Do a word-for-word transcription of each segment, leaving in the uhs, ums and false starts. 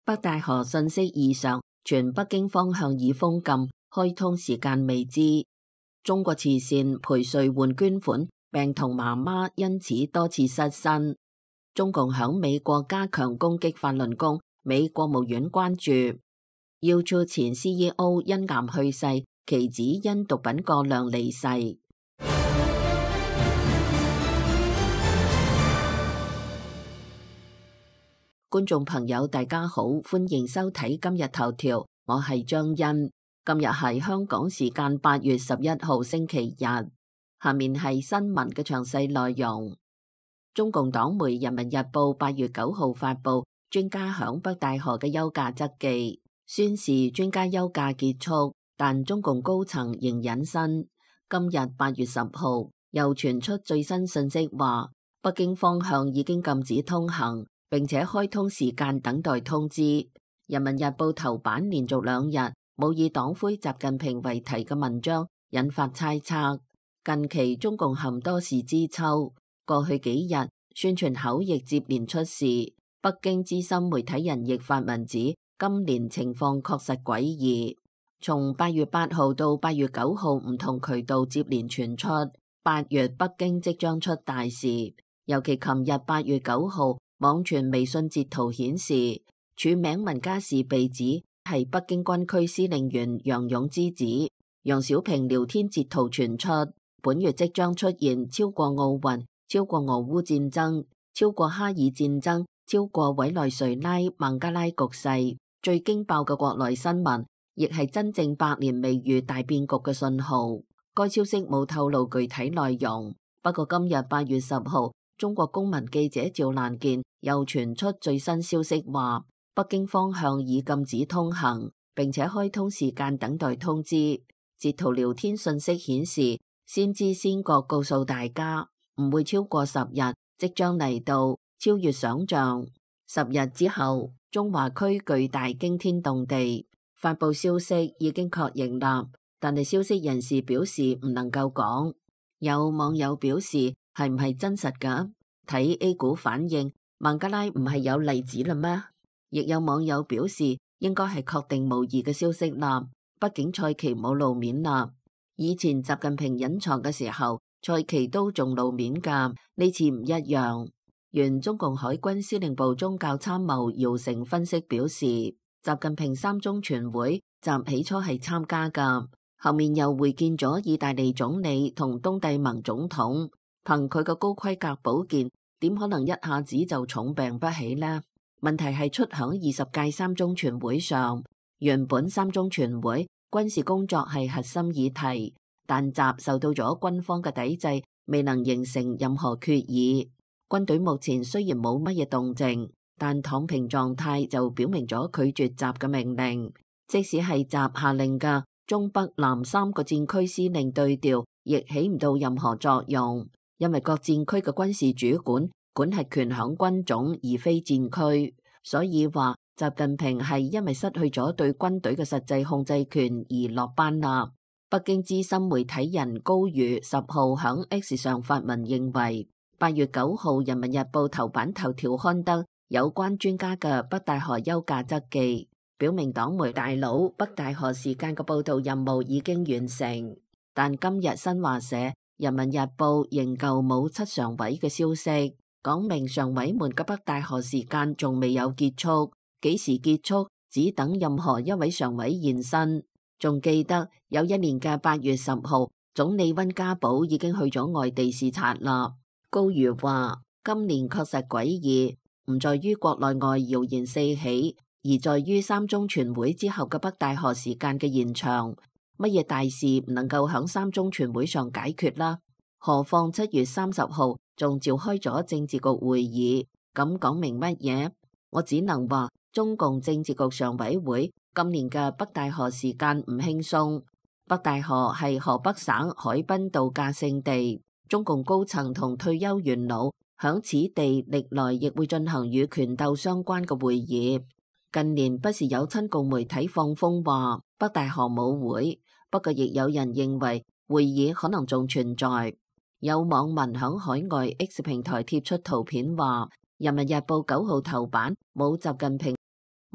北大河信息異常，傳北京方向已封禁，開通時間未知。中國慈善陪瑞換捐款，病童媽媽因此多次失身。中共響美國加強攻擊法輪功，美國務院關注。YouTube 前 C E O 因癌去世，其子因毒品過量離世。觀眾朋友大家好，歡迎收睇今日頭條，我係張欣。今日係香港時間八月十一號星期日，下面係新聞嘅詳細內容。中共黨媒《人民日報》八月九號發佈專家響北大河嘅休假札記，宣示專家休假結束，但中共高層仍隱身。今日八月十號又傳出最新信息，話北京方向已經禁止通行，並且開通時間等待通知。《人民日報》頭版連續兩日冇以黨魁習近平為題嘅文章，引發猜測。近期中共含多事之秋，過去幾日宣傳口譯接連出事。北京資深媒體人亦發文指，今年情況確實詭異。從八月八號到八月九號，唔同渠道接連傳出八月北京即將出大事。尤其琴日八月九號，網傳微信截圖顯示，署名文家士被指係北京軍區司令員楊勇之子。楊小平聊天截圖傳出，本月即將出現超過奧運、超過俄烏戰爭、超過哈爾戰爭、超過委內瑞拉、孟加拉局勢，最驚爆嘅國內新聞，亦係真正百年未遇大變局嘅信號。該消息冇透露具體內容，不過今日八月十號，中國公民記者趙蘭健又傳出最新消息，話北京方向已禁止通行，並且開通時間等待通知。截圖聊天信息顯示，先知先覺告訴大家，唔會超過十日，即將嚟到，超越想象。十日之後，中華區巨大驚天動地。發佈消息已經確認啦，但係消息人士表示唔能夠講。有網友表示，係唔係真實㗎？睇 A 股反應，孟加拉唔係有例子啦咩？亦有網友表示，應該係確定無疑嘅消息啦。畢竟蔡奇冇露面啦。以前習近平隱藏嘅時候，蔡奇都仲露面㗎，呢次唔一樣。原中共海軍司令部宗教參謀姚成分析表示，習近平三中全會習起初係參加㗎，後面又會見咗意大利總理同東帝汶總統。憑佢個高規格保健，點可能一下子就重病不起呢？問題係出響二十屆三中全會上，原本三中全會軍事工作係核心議題，但習受到咗軍方嘅抵制，未能形成任何決議。軍隊目前雖然冇乜嘢動靜，但躺平狀態就表明咗拒絕習嘅命令。即使係習下令嘅中北南三個戰區司令對調，亦起唔到任何作用。因為各戰區嘅軍事主管管轄權響軍種而非戰區，所以話習近平係因為失去咗對軍隊嘅實際控制權而落班啦。北京資深媒體人高瑜十號響 X 上發文認為，八月九號人民日報頭版頭條刊登有關專家嘅北大河休假札記，表明黨媒大佬北大河時間嘅報道任務已經完成。但今日新華社人民日報仍舊冇七常委嘅消息，講明常委們嘅北大河時間仲未有結束，幾時結束只等任何一位常委現身。仲記得有一年嘅八月十號，總理溫家寶已經去咗外地視察啦。高瑜話，今年確實詭異，唔在於國內外謠言四起，而在於三中全會之後嘅北大河時間嘅延長。乜嘢大事唔能夠響三中全會上解決啦？何況七月三十號仲召開咗政治局會議，咁講明乜嘢？我只能話中共政治局常委會今年嘅北大河時間唔輕鬆。北大河係河北省海濱度假勝地，中共高層同退休元老響此地歷來亦會進行與權鬥相關嘅會議。近年不時有親共媒體放風話北大河冇會，不過亦有人認為會議可能仲存在。有網民響海外 X 平台貼出圖片話，人民日報九號頭版冇習近平。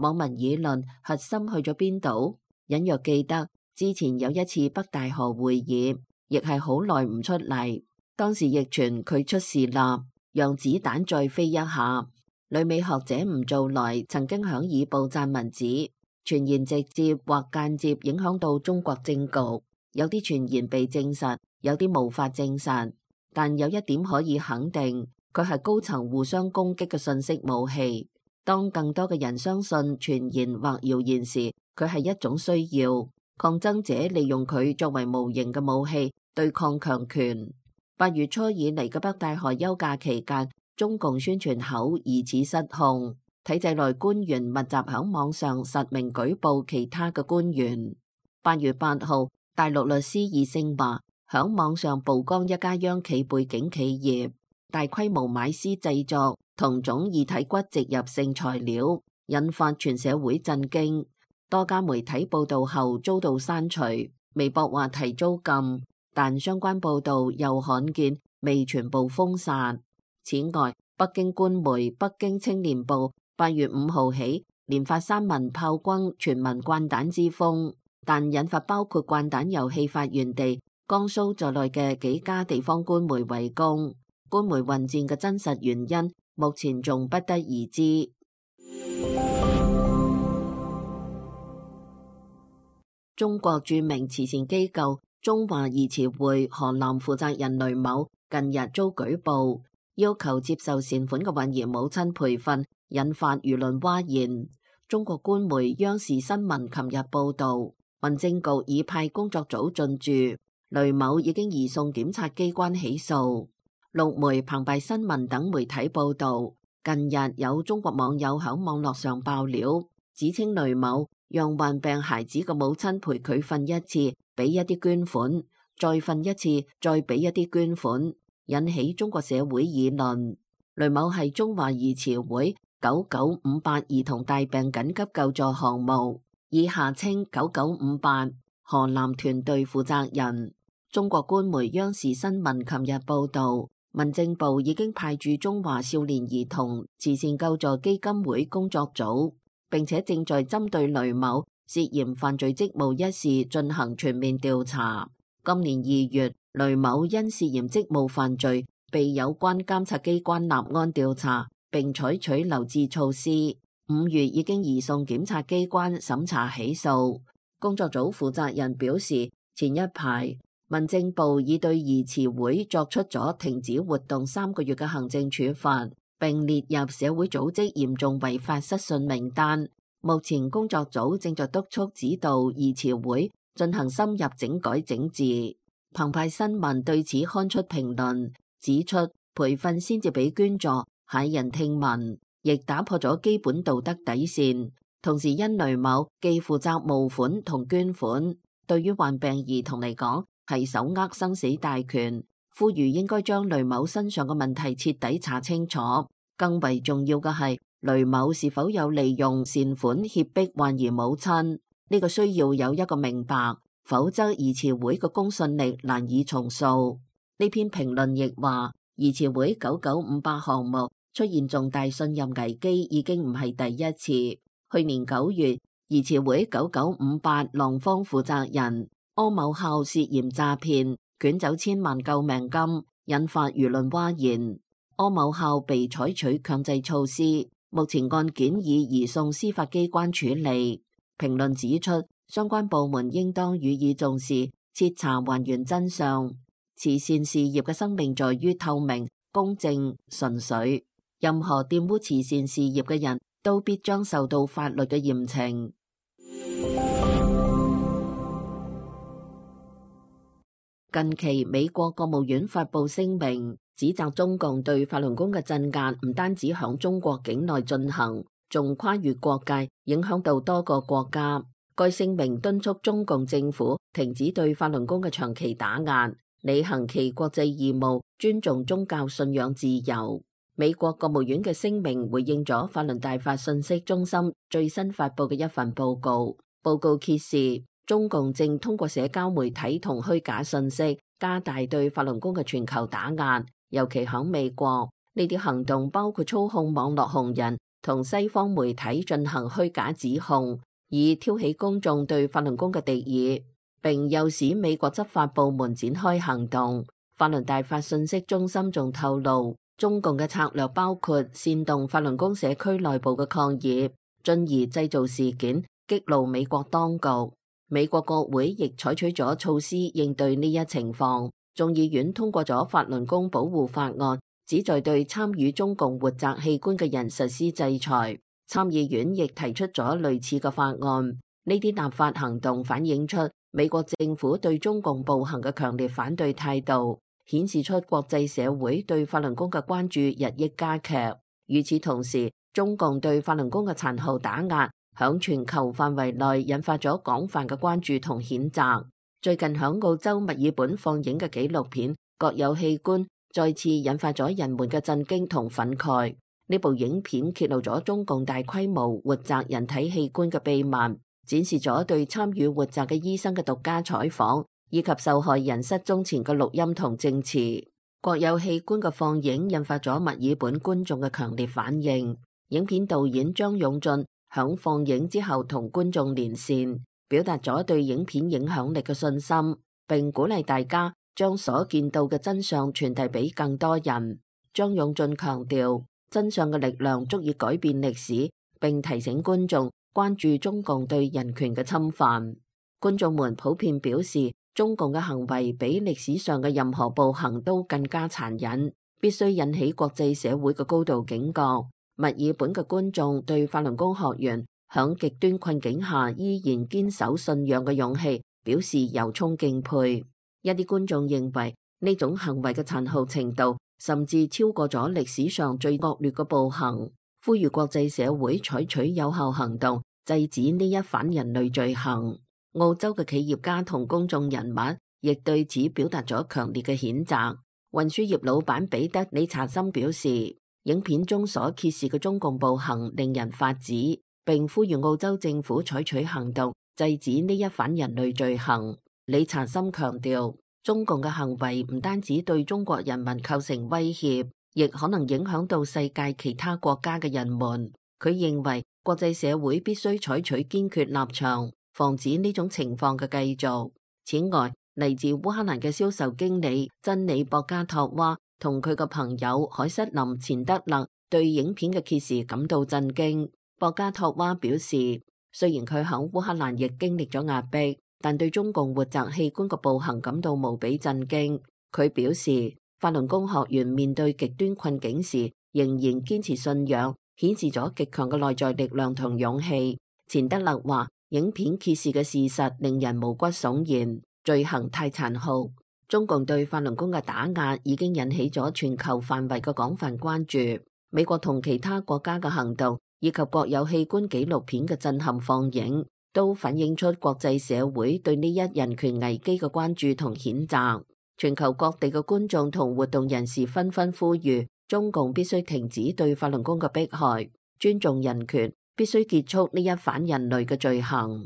網民議論核心去咗邊度？隱約記得之前有一次北大河會議，亦係好耐唔出嚟。當時亦傳佢出事啦，讓子彈再飛一下。旅美學者吳造來曾經響以報撰文指，傳言直接或間接影響到中國政局。有啲傳言被證實，有啲無法證實，但有一點可以肯定，佢係高層互相攻擊嘅信息武器。當更多嘅人相信傳言或謠言時，佢係一種需要。抗爭者利用佢作為無形嘅武器對抗強權。八月初以嚟嘅北戴河休假期間，中共宣傳口疑似失控，體制內官員密集響網上實名舉報其他嘅官員。八月八號，大陸律師以姓華響網上曝光一家央企背景企業大規模買絲製作同種異體骨植入性材料，引發全社會震驚。多家媒體報道後遭到刪除，微博話題遭禁，但相關報道又罕見未全部封殺。此外，北京官媒《北京青年報》八月五號起連發三文炮轟全民掼蛋之風，但引發包括掼蛋遊戲發源地江蘇在內嘅幾家地方官媒圍攻。官媒混戰嘅真實原因目前仲不得而知。中國著名慈善機構中華義慈會河南負責人雷某近日遭舉報，要求接受善款嘅孕兒母親培訓，引發輿論譁然。中國官媒央視新聞琴日報道，民政局已派工作組進駐，雷某已經移送檢察機關起訴。陸媒、澎湃新聞等媒體報道，近日有中國網友響網絡上爆料，指稱雷某讓患病孩子嘅母親陪佢瞓一次，俾一啲捐款，再瞓一次，再俾一啲捐款，引起中國社會議論。雷某係中華義慈會九九五八兒童大病緊急救助項目，以下稱九九五八河南團隊負責人。中國官媒央視新聞琴日報道，民政部已經派駐中華少年兒童慈善救助基金會工作組，並且正在針對雷某涉嫌犯罪職務一事進行全面調查。今年二月，雷某因涉嫌職務犯罪被有關監察機關立案調查，並採取留置措施。五月已經移送檢察機關審查起訴。工作組負責人表示，前一排民政部已對義慈會作出咗停止活動三個月嘅行政處罰，並列入社會組織嚴重違法失信名單。目前工作組正在督促指導義慈會進行深入整改整治。澎湃新聞對此刊出評論，指出培訓先至俾捐助，駭人聽聞，亦打破咗基本道德底線。同時因雷某既負責募款同捐款，對於患病兒童嚟講係手握生死大權，呼籲應該將雷某身上嘅問題徹底查清楚。更為重要嘅係，雷某是否有利用善款脅迫患兒母親，呢個需要有一個明白，否則義慈會嘅公信力難以重塑。呢篇評論亦話，義慈會九九五八項目出現重大信任危機已經唔係第一次。去年九月，義慈會九九五八廊坊負責人柯某孝涉嫌詐騙，捲走千萬救命金，引發輿論譁然。柯某孝被採取強制措施，目前案件已移送司法機關處理。評論指出，相關部門應當予以重視，徹查還原真相。慈善事業嘅生命在於透明、公正、純粹。任何玷污慈善事業嘅人都必將受到法律嘅嚴懲。近期，美國國務院發布聲明，指責中共對法輪功嘅鎮壓唔單止響中國境內進行，仲跨越國界，影響到多個國家。該聲明敦促中共政府停止對法輪功嘅長期打壓，履行其國際義務，尊重宗教信仰自由。美國國務院嘅聲明回應咗法輪大法信息中心最新發布嘅一份報告。報告揭示，中共正通過社交媒體同虛假信息，加大對法輪功嘅全球打壓，尤其響美國，呢啲行動包括操控網絡紅人同西方媒體進行虛假指控，以挑起公眾對法輪功嘅敵意，並誘使美國執法部門展開行動。法輪大法信息中心仲透露，中共嘅策略包括煽動法輪功社區內部嘅抗議，進而製造事件，激怒美國當局。美國國會亦採取咗措施應對呢一情況，眾議院通過咗法輪功保護法案，旨在對參與中共活摘器官嘅人實施制裁。參議院亦提出咗類似嘅法案。呢啲立法行動反映出美國政府對中共暴行嘅強烈反對態度，顯示出國際社會對法輪功嘅關注日益加劇。與此同時，中共對法輪功嘅殘酷打壓響全球範圍內引發咗廣泛嘅關注同譴責。最近響澳洲墨爾本放映嘅紀錄片《各有器官》再次引發咗人們嘅震驚同憤慨。呢部影片揭露咗中共大規模活摘人體器官嘅秘密，展示咗對參與活摘嘅醫生嘅獨家採訪，以及受害人失蹤前嘅錄音同證詞。國有器官嘅放映引發咗墨爾本觀眾嘅強烈反應。影片導演張勇俊響放映之後同觀眾連線，表達咗對影片影響力嘅信心，並鼓勵大家將所見到嘅真相傳遞俾更多人。張勇俊強調，真相嘅力量足以改變歷史，並提醒觀眾關注中共對人權嘅侵犯。觀眾們普遍表示，中共嘅行為比歷史上嘅任何暴行都更加殘忍，必須引起國際社會嘅高度警覺。墨爾本嘅觀眾對法輪功學員響極端困境下依然堅守信仰嘅勇氣表示由衷敬佩。一啲觀眾認為呢種行為嘅殘酷程度甚至超過咗歷史上最惡劣嘅暴行，呼籲國際社會採取有效行動，制止呢一反人類罪行。澳洲嘅企業家同公眾人物亦對此表達咗強烈嘅譴責。運輸業老闆彼得理查森表示，影片中所揭示嘅中共暴行令人髮指，並呼籲澳洲政府採取行動，制止呢一反人類罪行。理查森強調，中共嘅行為唔單止對中國人民構成威脅，亦可能影響到世界其他國家嘅人們。佢認為國際社會必須採取堅決立場，防止呢種情況嘅繼續。此外，嚟自烏克蘭嘅銷售經理珍妮博加托娃同佢嘅朋友海瑟琳錢德勒對影片嘅揭示感到震驚。博加托娃表示，雖然佢響烏克蘭亦經歷咗壓迫，但對中共活摘器官嘅暴行感到無比震驚。佢表示，法輪功學員面對極端困境時仍然堅持信仰，顯示咗極強嘅內在力量同勇氣。錢德勒話，影片揭示嘅事實令人毛骨悚然，罪行太殘酷。中共對法輪功嘅打壓已經引起咗全球範圍嘅廣泛關注。美國同其他國家嘅行動以及國有器官紀錄片嘅震撼放映，都反映出國際社會對呢一人權危機嘅關注同譴責。全球各地嘅觀眾同活動人士紛紛呼籲，中共必須停止對法輪功嘅迫害，尊重人權，必須結束呢一反人類嘅罪行。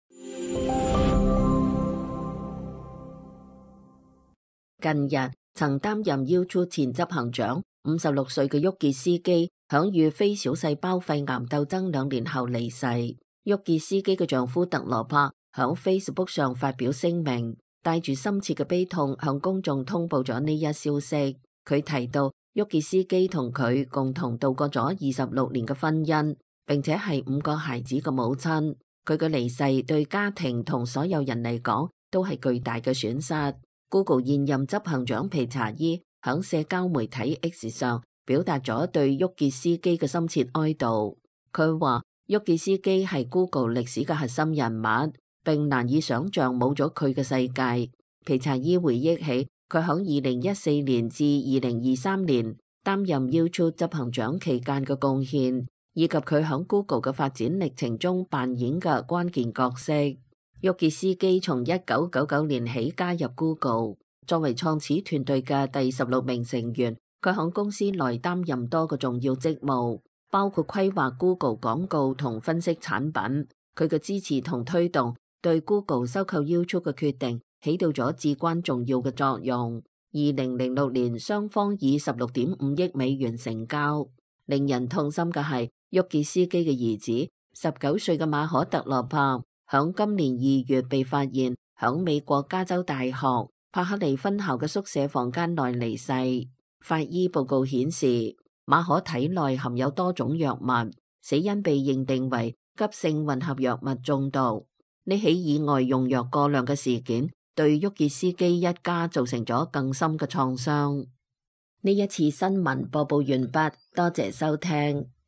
近日，曾擔任 YouTube 前執行長五十六歲嘅沃傑斯基，響與非小細胞肺癌鬥爭兩年後離世。沃傑斯基嘅丈夫特羅帕響 Facebook 上發表聲明，帶住深切嘅悲痛向公眾通報咗呢一消息。佢提到，沃傑斯基同佢共同度過咗二十六年嘅婚姻，並且係五個孩子嘅母親。佢嘅離世對家庭同所有人嚟講都係巨大嘅損失。Google 現任執行長皮查伊響社交媒體 X 上表達咗對沃傑斯基嘅深切哀悼。佢話沃傑斯基係 Google 歷史嘅核心人物，並難以想象冇咗佢嘅世界。皮查伊回憶起佢響二零一四年至二零二三年擔任 YouTube 執行長期間嘅貢獻，以及佢響 Google 嘅發展歷程中扮演嘅關鍵角色。沃傑斯基從一九九九年起加入 Google， 作為創始團隊嘅第十六名成員，佢響公司內擔任多個重要職務，包括規劃 Google 廣告同分析產品。佢嘅支持同推動對 Google 收購 YouTube 嘅決定起到咗至關重要嘅作用。二零零六年，雙方以十六點五億美元成交。 令人痛心嘅係，沃傑斯基嘅兒子十九歲嘅馬可特羅帕響今年二月被發現響美國加州大學柏克利分校嘅宿舍房間內離世。法醫報告顯示，馬可體內含有多種藥物，死因被認定為急性混合藥物中毒。呢起意外用藥過量嘅事件，對沃傑斯基一家造成咗更深嘅創傷。呢一次新聞播報完畢，多謝收聽。